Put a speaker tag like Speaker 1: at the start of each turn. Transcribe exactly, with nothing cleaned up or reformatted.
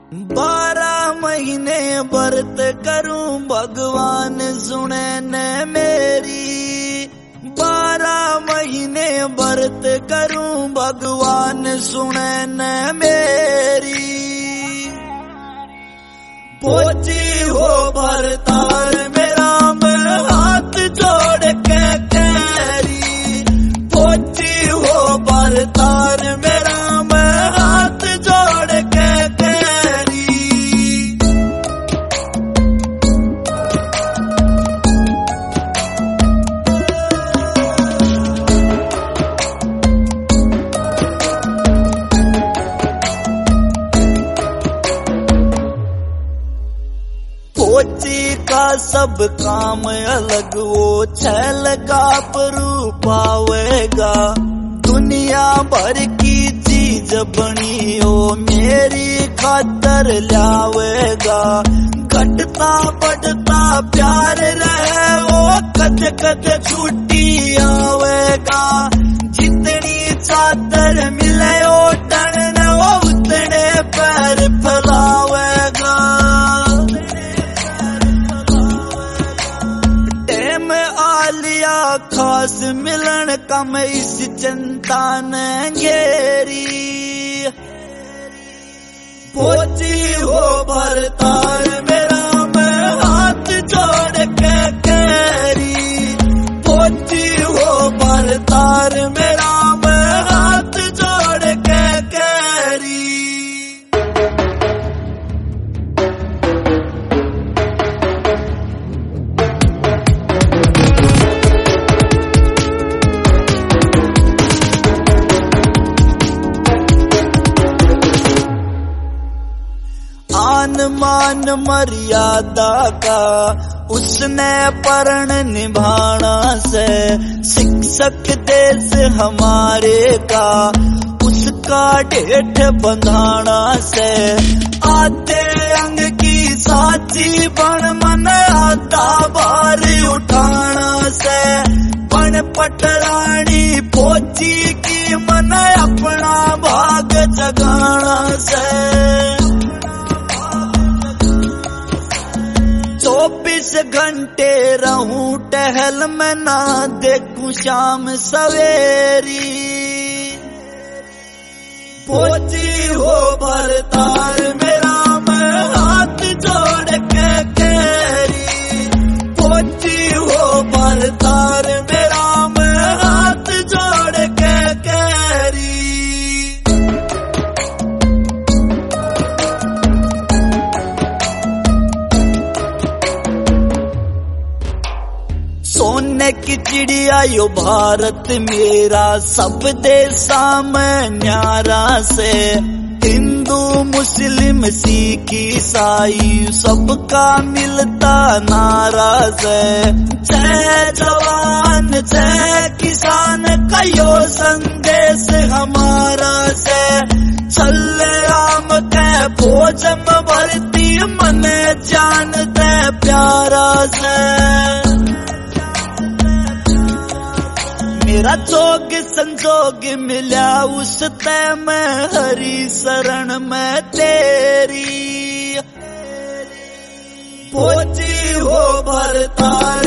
Speaker 1: बारह महीने व्रत करूं भगवान सुने न मेरी। बारह महीने व्रत करूं भगवान सुने न मेरी। पहुंची हो भरतार मेरा मैं हाथ जोड़ के कैरी। पहुंची हो भरतार मेरा मैं हाथ जोड़ के फौजी का सब काम अलग वो छैल का परू पावेगा। दुनिया भर की चीज बनी हो मेरी खातर लावेगा। घटता बढ़ता प्यार रहे वो कद कद छुट्टी आवेगा। जितनी चादर मिले वो टन वो उतने पैर फैलावेगा। खास मिलन का मैं इस चिंता न घेरी। पहुंची हो भरतार मेरा मैं हाथ जोड़ के कैरी। पहुंची हो भरतार मेरा मैं हाथ जोड़ के कैरी। मान मर्यादा का उसने परण निभाना से। शिक्षक देश हमारे का उसका ढेठ बंधाना से। आधे अंग की साची बन मन आता भार उठाना से। बन पटरानी फौजी की मन अपना भाग जगाना से। चौबीस घंटे रहूं टहल में ना देखूं शाम सवेरी। पहुंची हो भरतार मेरा मैं हाथ जोड़ के कैरी। पहुंची हो भरतार मेरा मैं हाथ जोड़ के कैरी। सोने की चिड़िया यो भारत मेरा सब देशा में न्यारा से। हिंदू मुस्लिम सिख ईसाई सबका मिलता नारा से। जय जवान जय किसान का यो संदेश हमारा से। चल राम के फौज में भर्ती मन जान दे प्यारा से। मेरा जोग संजोग मिला उस तय में हरी शरण में तेरी। पहुंची हो भरतार